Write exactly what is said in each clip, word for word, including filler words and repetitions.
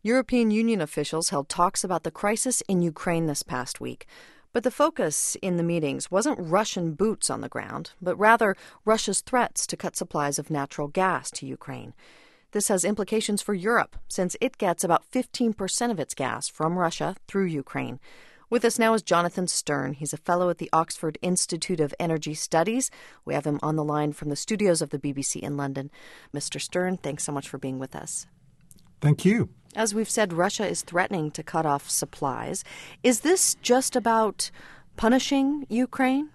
European Union officials held talks about the crisis in Ukraine this past week. But the focus in the meetings wasn't Russian boots on the ground, but rather Russia's threats to cut supplies of natural gas to Ukraine. This has implications for Europe, since it gets about fifteen percent of its gas from Russia through Ukraine. With us now is Jonathan Stern. He's a fellow at the Oxford Institute of Energy Studies. We have him on the line from the studios of the B B C in London. Mister Stern, thanks so much for being with us. Thank you. As we've said, Russia is threatening to cut off supplies. Is this just about punishing Ukraine?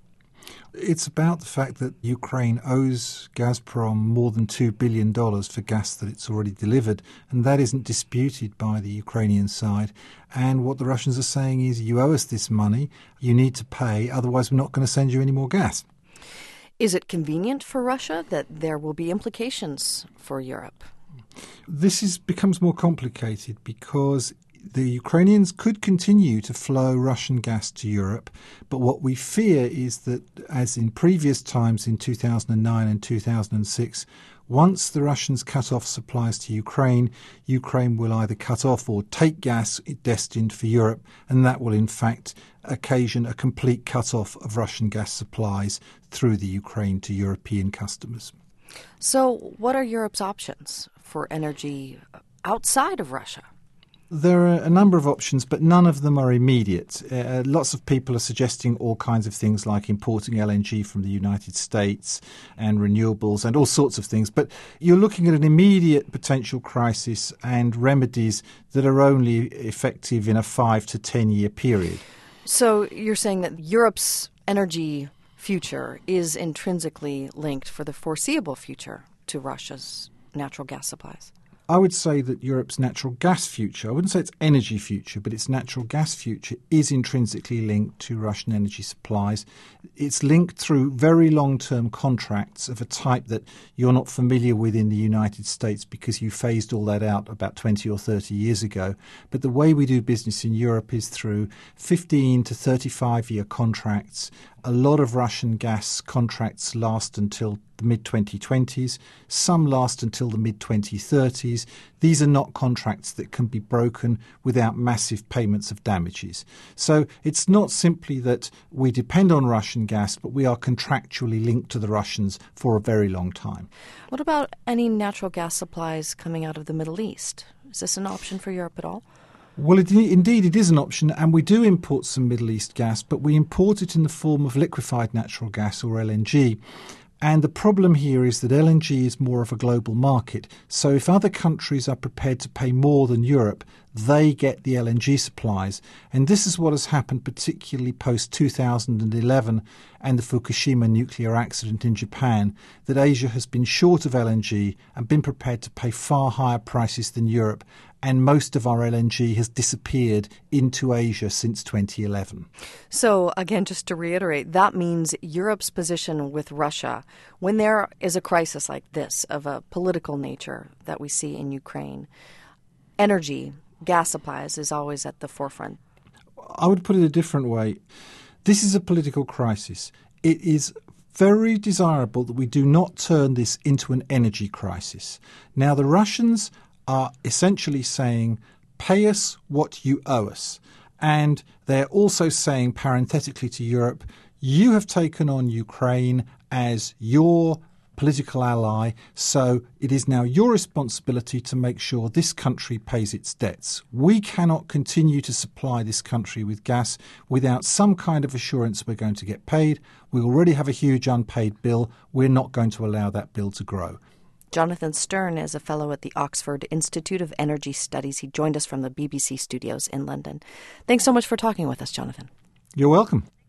It's about the fact that Ukraine owes Gazprom more than two billion dollars for gas that it's already delivered, and that isn't disputed by the Ukrainian side. And what the Russians are saying is, you owe us this money, you need to pay, otherwise we're not going to send you any more gas. Is it convenient for Russia that there will be implications for Europe? This is becomes more complicated because the Ukrainians could continue to flow Russian gas to Europe, but what we fear is that, as in previous times in two thousand nine and two thousand six, once the Russians cut off supplies to Ukraine, Ukraine will either cut off or take gas destined for Europe, and that will in fact occasion a complete cut-off of Russian gas supplies through the Ukraine to European customers. So what are Europe's options for energy outside of Russia? There are a number of options, but none of them are immediate. Uh, lots of people are suggesting all kinds of things like importing L N G from the United States and renewables and all sorts of things. But you're looking at an immediate potential crisis and remedies that are only effective in a five to ten year period. So you're saying that Europe's energy future is intrinsically linked for the foreseeable future to Russia's natural gas supplies? I would say that Europe's natural gas future, I wouldn't say its energy future, but its natural gas future is intrinsically linked to Russian energy supplies. It's linked through very long-term contracts of a type that you're not familiar with in the United States because you phased all that out about twenty or thirty years ago. But the way we do business in Europe is through fifteen to thirty-five year contracts. A lot of Russian gas contracts last until the mid twenty twenties. Some last until the mid twenty thirties. These are not contracts that can be broken without massive payments of damages. So it's not simply that we depend on Russian gas, but we are contractually linked to the Russians for a very long time. What about any natural gas supplies coming out of the Middle East? Is this an option for Europe at all? Well, it, indeed, it is an option, and we do import some Middle East gas, but we import it in the form of liquefied natural gas, or L N G. And the problem here is that L N G is more of a global market. So if other countries are prepared to pay more than Europe, they get the L N G supplies. And this is what has happened particularly post two thousand eleven and the Fukushima nuclear accident in Japan, that Asia has been short of L N G and been prepared to pay far higher prices than Europe. And most of our L N G has disappeared into Asia since twenty eleven. So, again, just to reiterate, that means Europe's position with Russia, when there is a crisis like this of a political nature that we see in Ukraine, energy, gas supplies is always at the forefront. I would put it a different way. This is a political crisis. It is very desirable that we do not turn this into an energy crisis. Now, the Russians are essentially saying, pay us what you owe us. And they're also saying, parenthetically to Europe, you have taken on Ukraine as your political ally, so it is now your responsibility to make sure this country pays its debts. We cannot continue to supply this country with gas without some kind of assurance we're going to get paid. We already have a huge unpaid bill. We're not going to allow that bill to grow. Jonathan Stern is a fellow at the Oxford Institute of Energy Studies. He joined us from the B B C studios in London. Thanks so much for talking with us, Jonathan. You're welcome.